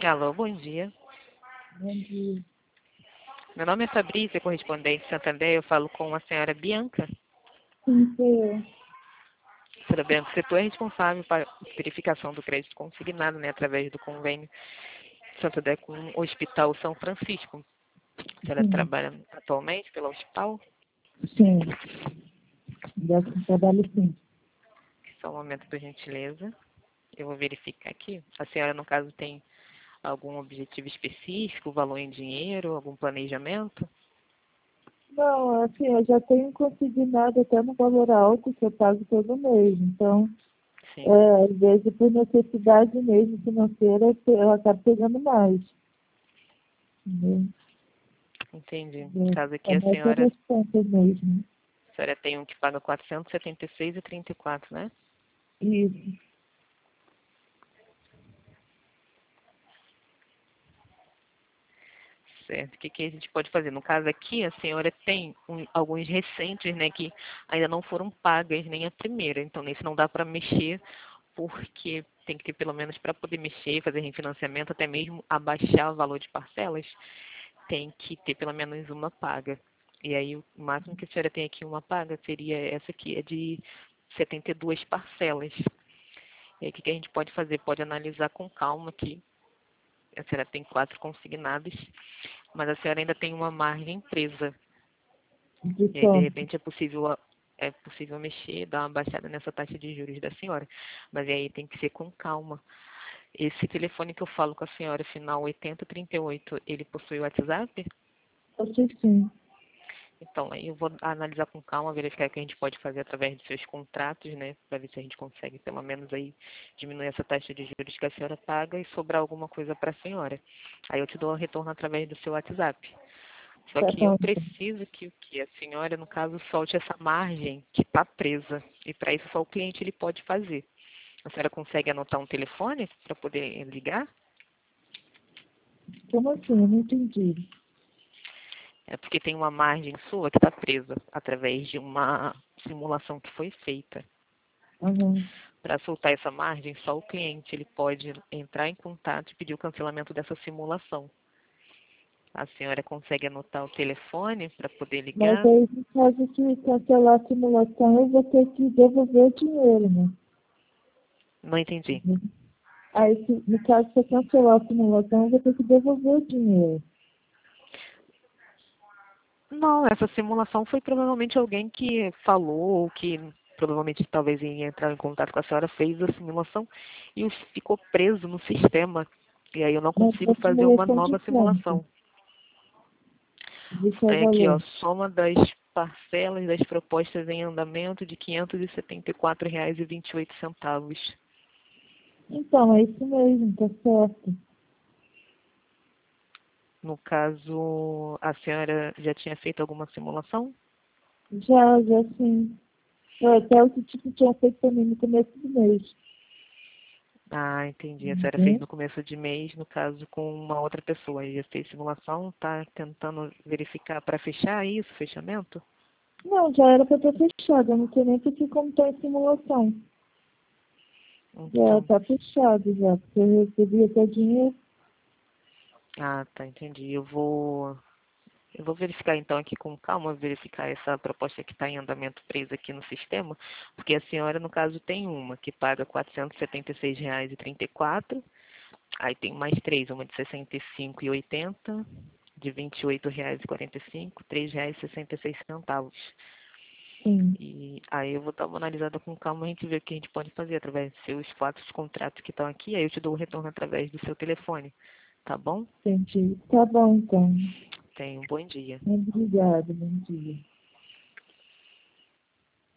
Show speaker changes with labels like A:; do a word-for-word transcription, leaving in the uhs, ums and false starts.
A: Alô, bom dia.
B: Bom dia.
A: Meu nome é Fabrícia, correspondente de Santander. Eu falo com a senhora Bianca.
B: Sim, sou eu.
A: Senhora Bianca, o setor é responsável para a verificação do crédito consignado, né, através do convênio Santander com o Hospital São Francisco. A senhora
B: Sim,
A: trabalha atualmente pelo hospital?
B: sim. Já trabalho sim.
A: Só um momento, por gentileza. Eu vou verificar aqui. A senhora, no caso, tem algum objetivo específico, valor em dinheiro, algum planejamento?
B: Não, assim, eu já tenho consignado até no valor alto que eu pago todo mês. Então,
A: Sim,
B: é, às vezes, por necessidade mesmo financeira, eu acabo pegando mais. Entendeu?
A: entendi. No
B: É
A: caso aqui,
B: é
A: a
B: mais
A: senhora,
B: pelas contas mesmo.
A: a senhora tem um que paga quatrocentos e setenta e seis reais e trinta e quatro centavos, né?
B: Isso.
A: Certo. O que, que a gente pode fazer? No caso aqui, a senhora tem um- alguns recentes, né, que ainda não foram pagas, nem a primeira. Então, nesse não dá para mexer, porque tem que ter pelo menos para poder mexer, fazer refinanciamento, até mesmo abaixar o valor de parcelas, tem que ter pelo menos uma paga. E aí, o máximo que a senhora tem aqui uma paga seria essa aqui, é de setenta e duas parcelas. E aí, o que, que a gente pode fazer? Pode analisar com calma aqui. A senhora tem quatro consignados, mas a senhora ainda tem uma margem presa.
B: De
A: E aí, de
B: quanto?
A: repente, é possível, é possível mexer, dar uma baixada nessa taxa de juros da senhora. Mas aí tem que ser com calma. Esse telefone que eu falo com a senhora, final oitenta trinta e oito, ele possui o WhatsApp?
B: Acho que sim.
A: Então, aí eu vou analisar com calma, verificar o que a gente pode fazer através dos seus contratos, né? Para ver se a gente consegue, pelo menos, aí diminuir essa taxa de juros que a senhora paga e sobrar alguma coisa para a senhora. Aí eu te dou o retorno através do seu WhatsApp. Só
B: Tá
A: que eu
B: bom, então.
A: preciso que o que a senhora, no caso, solte essa margem que está presa. E para isso só o cliente ele pode fazer. A senhora consegue anotar um telefone para poder ligar?
B: Como assim? Eu não entendi.
A: É porque tem uma margem sua que está presa através de uma simulação que foi feita.
B: Aham.
A: Para soltar essa margem, só o cliente ele pode entrar em contato e pedir o cancelamento dessa simulação. A senhora consegue anotar o telefone para poder
B: Mas
A: ligar?
B: aí, no caso de cancelar a simulação, eu vou ter que devolver o dinheiro, né?
A: Não entendi.
B: Aí, se, no caso, se eu cancelar a simulação, eu vou ter que devolver o dinheiro.
A: Não, essa simulação foi provavelmente alguém que falou, que provavelmente talvez ia entrar em contato com a senhora, fez a simulação e ficou preso no sistema. E aí eu não
B: Mas
A: consigo
B: a
A: fazer uma
B: simulação de
A: nova
B: quanto?
A: simulação.
B: De qual
A: Tem aqui, ó,
B: valor?
A: soma das parcelas das propostas em andamento de quinhentos e setenta e quatro reais e vinte e oito centavos.
B: Então, é isso mesmo, tá certo.
A: No caso, a senhora já tinha feito alguma simulação?
B: Já, já sim. Eu até o que tipo tinha feito também no começo do mês.
A: Ah, entendi. A senhora fez
B: Uhum.
A: no começo de mês, no caso, com uma outra pessoa. E já fez simulação, tá tentando verificar para fechar isso, fechamento?
B: Não, já era para ter fechado, eu não sei nem porque como tá em simulação. Já
A: Então,
B: tá fechado já, porque eu recebi até dinheiro.
A: ah, tá, entendi. Eu vou, eu vou verificar então aqui com calma, verificar essa proposta que está em andamento presa aqui no sistema, porque a senhora, no caso, tem uma que paga quatrocentos e setenta e seis reais e trinta e quatro, aí tem mais três, uma de sessenta e cinco reais e oitenta centavos, de vinte e oito reais e quarenta e cinco centavos, três reais e sessenta e seis centavos.
B: Sim,
A: E aí eu vou dar uma analisada com calma, a gente vê o que a gente pode fazer através dos seus quatro contratos que estão aqui, aí eu te dou o retorno através do seu telefone, tá bom?
B: entendi. Tá bom, então.
A: Tenha um bom dia.
B: Obrigada, bom dia.